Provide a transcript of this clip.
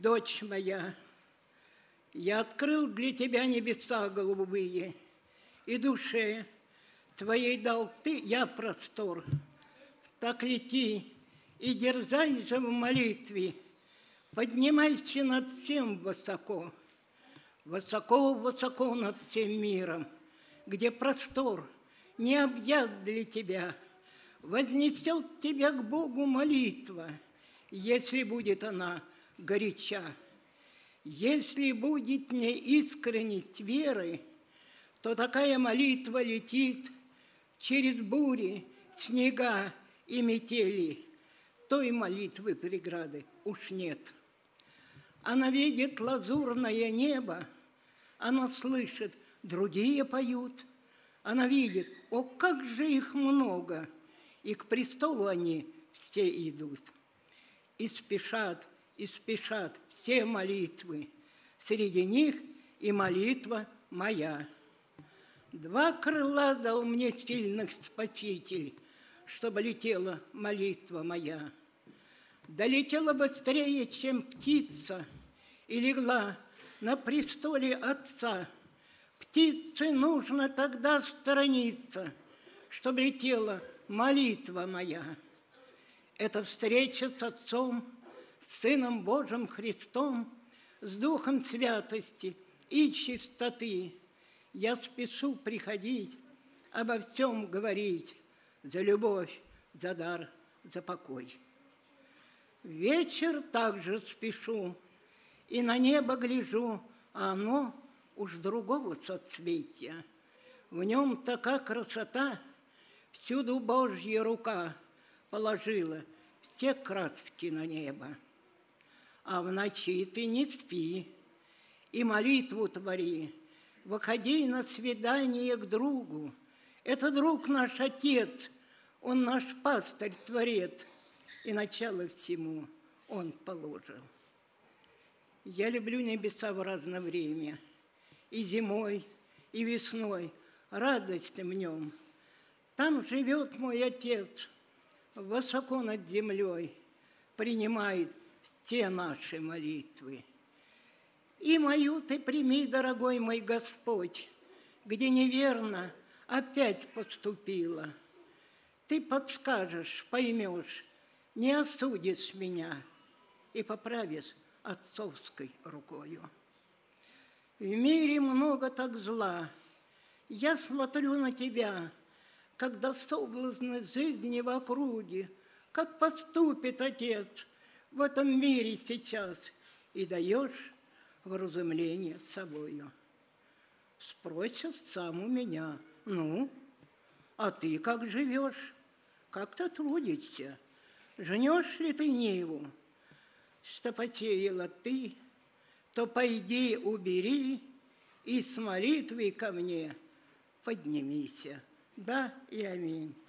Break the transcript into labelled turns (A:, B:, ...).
A: Дочь моя, я открыл для тебя небеса голубые, и душе твоей дал ты, я простор. Так лети и дерзай же в молитве, поднимайся над всем высоко, высоко-высоко над всем миром, где простор не объят для тебя, вознесет тебя к Богу молитва, если будет она горяча. Если будет неискренность веры, то такая молитва летит через бури, снега и метели. Той молитвы преграды уж нет. Она видит лазурное небо, она слышит, другие поют. Она видит, о, как же их много, и к престолу они все идут. И спешат все молитвы, среди них и молитва моя. 2 крыла дал мне сильных Спаситель, чтобы летела молитва моя. Долетела быстрее, чем птица, и легла на престоле Отца. Птице нужно тогда сторониться, чтобы летела молитва моя. Это встреча с Отцом, с Сыном Божьим Христом, с Духом святости и чистоты. Я спешу приходить, обо всем говорить, за любовь, за дар, за покой. Вечер также спешу, и на небо гляжу, а оно уж другого соцветия. В нем такая красота, всюду Божья рука положила все краски на небо. А в ночи ты не спи и молитву твори, выходи на свидание к другу. Это друг наш Отец, он наш пастырь, Творец, и начало всему он положил. Я люблю небеса в разное время, и зимой, и весной, радость в нем. Там живет мой Отец, высоко над землей, принимает все наши молитвы. И мою ты прими, дорогой мой Господь, где неверно опять поступила. Ты подскажешь, поймешь, не осудишь меня и поправишь отцовской рукою. В мире много так зла. Я смотрю на тебя, когда соблазны жизни в округе, как поступит Отец в этом мире сейчас, и даешь вразумление с собою. Спросишь сам у меня, ну, а ты как живешь, как ты трудишься, жнешь ли ты ниву? Что потеяла ты, то пойди убери, и с молитвой ко мне поднимися. Да и аминь.